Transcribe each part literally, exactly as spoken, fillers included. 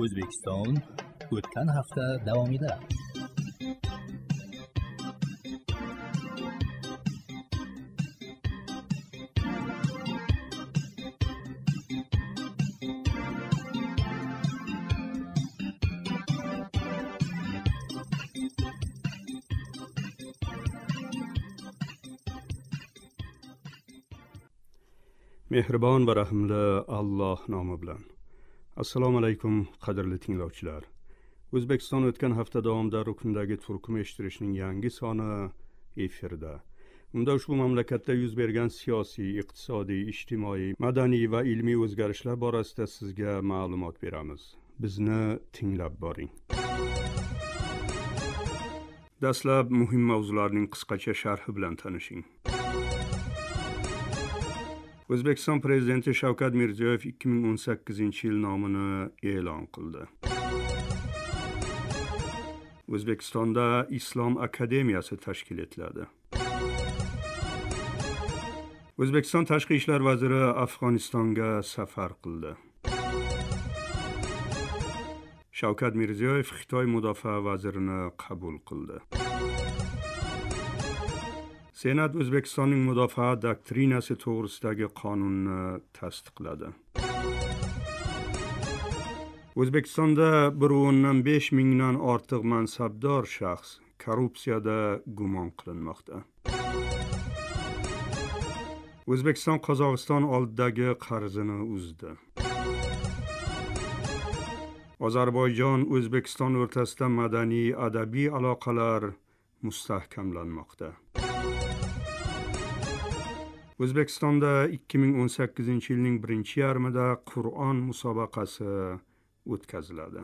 O'zbekiston o'tgan hafta davomida. Mehribon va rahimli Alloh nomi bilan. Assalomu alaykum qadrli tinglovchilar. O'zbekiston o'tgan hafta davomida rukundagi turkum eshittirishning yangi soni efirda. Unda ushbu mamlakatda yuz bergan siyosiy, iqtisodiy, ijtimoiy, madaniy va ilmiy o'zgarishlar borasida sizga ma'lumot beramiz. Bizni tinglab boring. Dastlab muhim mavzularning qisqacha sharhi bilan tanishing. O'zbekiston prezidenti Shavkat Mirziyoyev ikki ming o'n sakkizinchi yil nomini e'lon qildi. O'zbekistonda Islom akademiyasi tashkil etiladi. O'zbekiston tashqi ishlar vaziri Afg'onistonga safar qildi. Shavkat Mirziyoyev Xitoy mudofaa vazirini qabul qildi. Senat O'zbekistonning mudofaa doktrinasi to'g'risidagi qonunni tasdiqladi. O'zbekistonda bir o'ndan besh mingdan ortiq mansabdor shaxs korrupsiyada gumon qilinmoqda. O'zbekiston Qozog'iston oldidagi qarzini uzdi. Ozarbayjon O'zbekiston o'rtasida madaniy adabiy aloqalar mustahkamlanmoqda. O'zbekistonda ikki ming o'n sakkizinchi yilning birinchi yarmida Qur'on musobaqasi o'tkaziladi.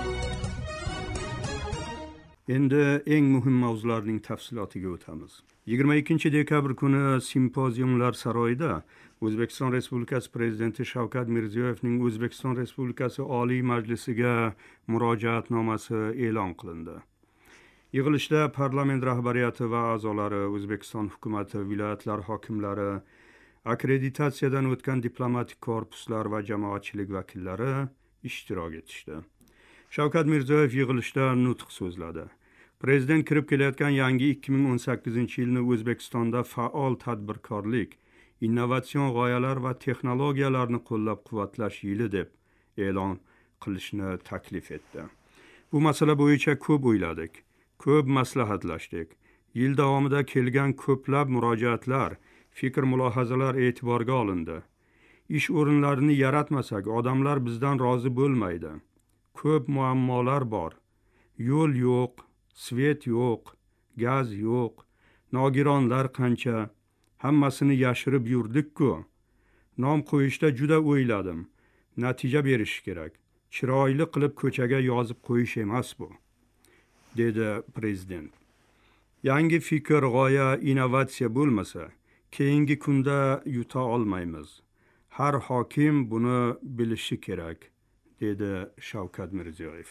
Endi eng muhim mavzularning tafsilotiga o'tamiz. yigirma ikkinchi dekabr kuni Simpoziumlar saroyida O'zbekiston Respublikasi Prezidenti Shavkat Mirziyoyevning O'zbekiston Respublikasi Oliy Majlisiga murojaatnomasi e'lon qilindi. Yig'ilishda parlament rahbariyati va a'zolari, O'zbekiston hukumati, viloyatlar hokimlari, akkreditatsiyadan o'tgan diplomatik korpuslar va jamoatchilik vakillari ishtirok etishdi. Shavkat Mirziyoyev yig'ilishda nutq so'zladi. Prezident kirib kelayotgan yangi ikki ming o'n sakkizinchi yilni O'zbekistonda faol tadbirkorlik, innovatsion g'oyalar va texnologiyalarni qo'llab-quvvatlash yili deb e'lon qilishni taklif etdi. Bu masala bo'yicha ko'p o'yladik. Ko'p maslahatlashdik. Yil davomida kelgan ko'plab murojaatlar, fikr-mulohazalar e'tiborga olindi. Ish o'rinlarini yaratmasak, odamlar bizdan rozi bo'lmaydi. Ko'p muammolar bor. Yo'l yo'q, svet yo'q, gaz yo'q, nogironlar qancha. Hammasini yashirib yurdik-ku. Nom qo'yishda juda o'yladim. Natija berish kerak. Chiroyli qilib ko'chaga yozib qo'yish emas bu, dedi prezident. Yangi fikr, g'oya, innovatsiya bo'lmasa, keyingi kunda yuta olmaymiz. Har hokim buni bilishi kerak, dedi Shavkat Mirziyoyev.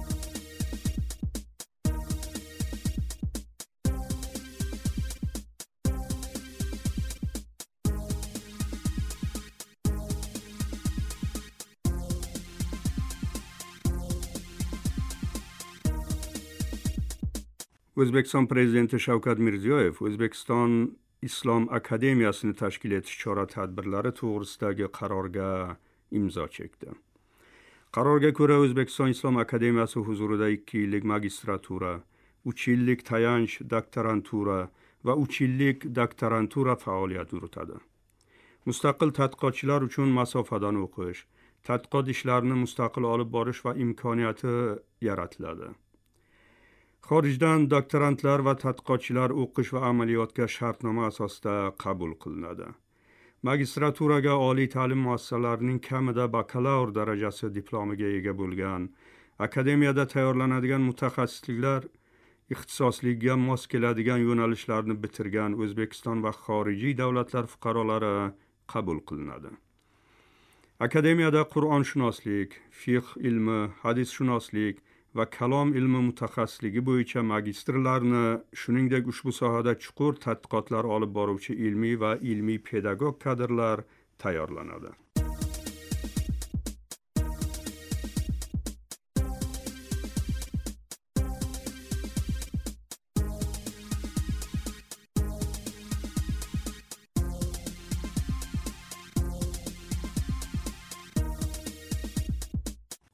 O'zbekiston prezidenti Shavkat Mirziyoyev O'zbekiston Islom akademiyasini tashkil etish chora-tadbirlari to'g'risidagi qarorga imzo chekdi. Qarorga ko'ra O'zbekiston Islom akademiyasi huzurida ikki yillik magistratura, uch yillik tayanch doktorantura va uch yillik doktorantura faoliyat yuritadi. Mustaqil tadqiqotchilar uchun masofadan o'qish, tadqiqot ishlarini mustaqil olib borish va imkoniyati yaratiladi. Xorijdan doktorantlar va tadqiqotchilar o'qish va amaliyotga shartnoma asosida qabul qilinadi. Magistraturaga oliy ta'lim muassasalarining kamida bakalavr darajasi diplomiga ega bo'lgan, akademiyada tayyorlanadigan mutaxassisliklar ixtisosligiga mos keladigan yo'nalishlarni bitirgan O'zbekiston va xorijiy davlatlar fuqarolari qabul qilinadi. Akademiyada Qur'onshunoslik, fiqh ilmi, hadisshunoslik va kalom ilmi mutaxassisligi bo'yicha magistrlarni, shuningdek ushbu sohada chuqur tadqiqotlar olib boruvchi ilmiy va ilmiy pedagog kadrlar tayyorlanadi.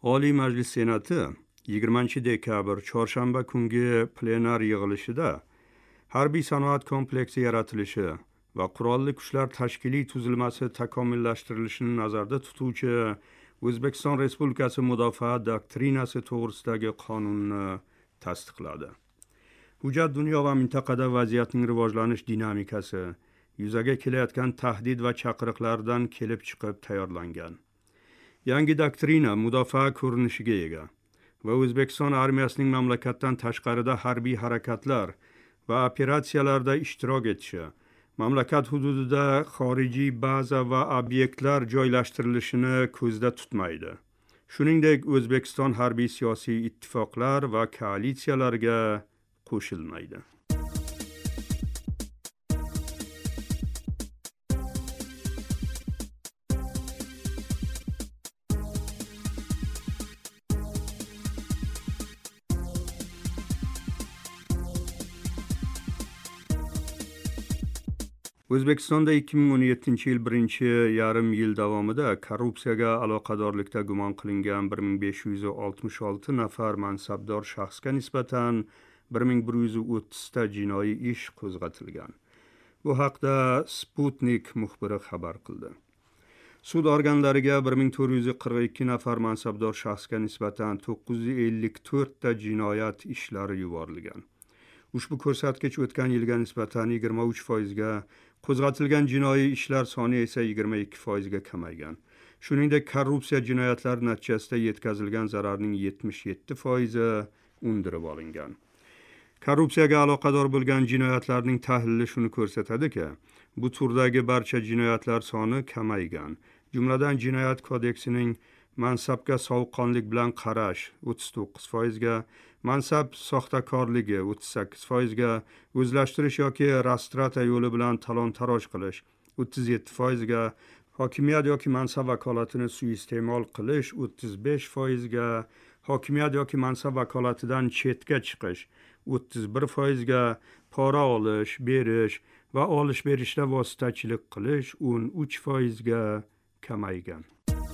Oliy Majlis Senati yigirmanchi dekabr chorshanba kungi plenar yig'ilishida harbiy sanoat kompleksi yaratilishi va qurolli kuchlar tashkiliy tuzilmasi takomillashtirilishini nazarda tutuvchi O'zbekiston Respublikasi Mudofaa doktrinasi to'g'risidagi qonunni tasdiqladi. Hujjat dunyo va mintaqada vaziyatning rivojlanish dinamikasi, yuzaga kelayotgan tahdid va chaqiriqlardan kelib chiqib tayyorlangan. Yangi doktrina mudofaa ko'rinishiga ega va O'zbekiston armiyasining mamlakatdan tashqarida harbiy harakatlar va operatsiyalarda ishtirok etishi, mamlakat hududida xorijiy baza va obyektlar joylashtirilishini ko'zda tutmaydi. Shuningdek, O'zbekiston harbiy siyosiy ittifoqlar va koalitsiyalarga qo'shilmaydi. O'zbekistonda ikki ming o'n yettinchi yil birinchi yarim yil davomida korrupsiyaga aloqadorlikda gumon qilingan bir ming besh yuz oltmish olti nafar mansabdor shaxsga nisbatan bir ming bir yuz o'ttiz ta jinoiy ish qo'zg'atilgan. Bu haqda Sputnik muxbiri xabar qildi. Sud organlariga bir ming to'rt yuz qirq ikki nafar mansabdor shaxsga nisbatan to'qqiz yuz ellik to'rt ta jinoyat ishlari yuborilgan. Ushbu ko'rsatkich o'tgan yilga nisbatan yigirma uch foizga, qo'zg'atilgan jinoiy ishlar soni esa yigirma ikki foizga kamaygan. Shuningdek, korrupsiya jinoyatlari natijasida yetkazilgan zararning yetmish yetti foizi undirib olingan. Korrupsiyaga aloqador bo'lgan jinoyatlarning tahlili shuni ko'rsatadiki, bu turdagi barcha jinoyatlar soni kamaygan. Jumladan, jinoyat kodeksining mansabga sovuqqonlik bilan qarash o'ttiz to'qqiz foizga, mansab soxtakorligi o'ttiz sakkiz foizga, o'zlashtirish yoki rastrata yo'li bilan talon-taroj qilish o'ttiz yetti foizga, hokimiyat yoki mansab vakolatini suiiste'mol qilish o'ttiz besh foizga, hokimiyat yoki mansab vakolatidan chetga chiqish o'ttiz bir foizga, pora olish, berish va olish-berishda vositachilik qilish o'n uch foizga kamaygan.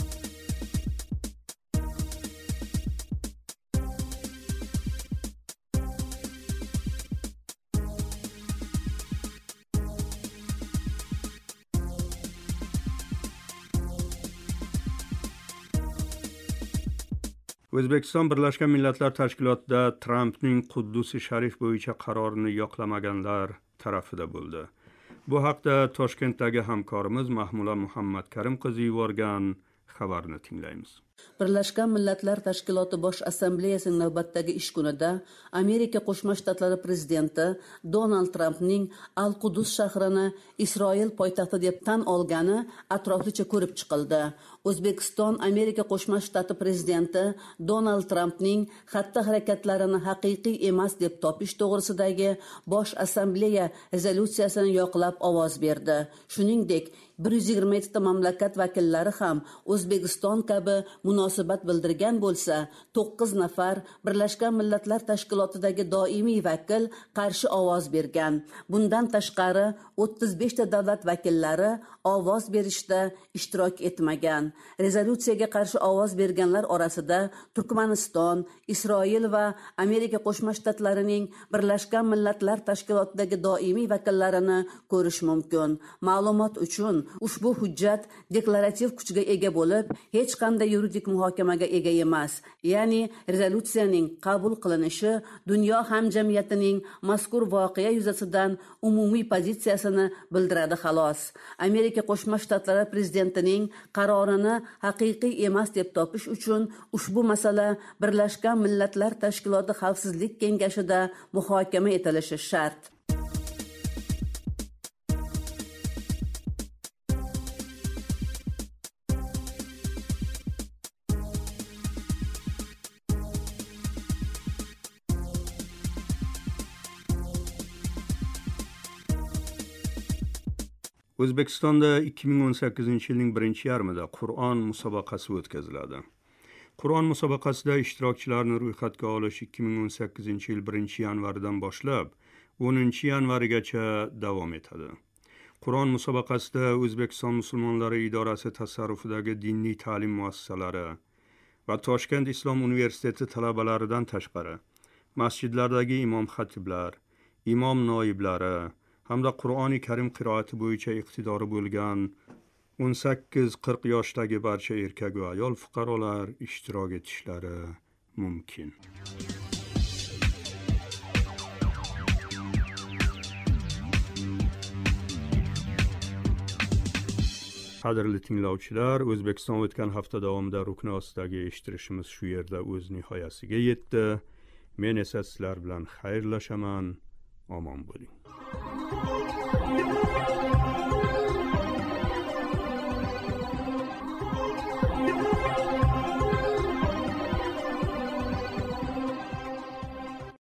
O'zbekiston Birlashgan Millatlar Tashkilotida Trampning Quddus Sharif bo'yicha qarorini yoqlamaganlar tarafida bo'ldi. Bu haqda Toshkentdagi hamkorimiz Mahmula Muhammad Karim qizi yuborgan xabarni tinglaymiz. Birlashgan Millatlar Tashkiloti Bosh Assambleyasining navbatdagi ish kunida Amerika Qo'shma Shtatlari prezidenti Donald Trampning Al-Qudus shahrini Isroil poytaxti deb tan olgani atroflicha ko'rib chiqildi. O'zbekiston Amerika Qo'shma Shtati prezidenti Donald Trampning xatti-harakatlarini haqiqiy emas deb topish to'g'risidagi Bosh Assambleya rezolyutsiyasini yoqlab ovoz berdi. Shuningdek, bir yuz yigirma yetti ta mamlakat vakillari ham O'zbekiston kabi munosabat bildirgan bo'lsa, to'qqiz nafar Birlashgan Millatlar Tashkilotidagi doimiy vakil qarshi ovoz bergan. Bundan tashqari o'ttiz besh ta davlat vakillari ovoz berishda ishtirok etmagan. Rezolyutsiyaga qarshi ovoz berganlar orasida Turkmaniston, Isroil va Amerika Qo'shma Shtatlarining Birlashgan Millatlar Tashkilotidagi doimiy vakillarini ko'rish mumkin. Ma'lumot uchun, ushbu hujjat deklarativ kuchga ega bo'lib, hech qanday yuridik muhokamaga ega emas. Ya'ni rezolyutsiyaning qabul qilinishi dunyo hamjamiyatining mazkur voqea yuzasidan umumiy pozitsiyasini bildiradi xolos. Amerika Qo'shma Shtatlari prezidentining qarorini haqiqiy emas deb topish uchun ushbu masala Birlashgan Millatlar Tashkiloti Xavfsizlik kengashida muhokama etilishi shart. O'zbekistonda ikki ming o'n sakkizinchi yilning birinchi yarmida Qur'on musobaqasi o'tkaziladi. Qur'on musobaqasida ishtirokchilarni ro'yxatga olish ikki ming o'n sakkizinchi yil birinchi yanvaridan boshlab o'ninchi yanvarigacha davom etadi. Qur'on musobaqasida O'zbekiston musulmonlari idorasi tasarrufidagi diniy ta'lim muassasalari, va Toshkent Islom universiteti talabalaridan tashqari masjidlardagi imom xatiblar, imom noiblari hamda Qur'oni Karim qiroati bo'yicha iqtidori bo'lgan o'n sakkiz qirq yoshdagi barcha erkak va ayol fuqarolar ishtirok etishlari mumkin. Qadrli tinglovchilar, O'zbekiston o'tgan hafta davomida rukni ostidagi eshittirishimiz shu yerda o'z nihoyasiga yetdi. Men esa sizlar bilan xayrlashaman. Omon bo'ling.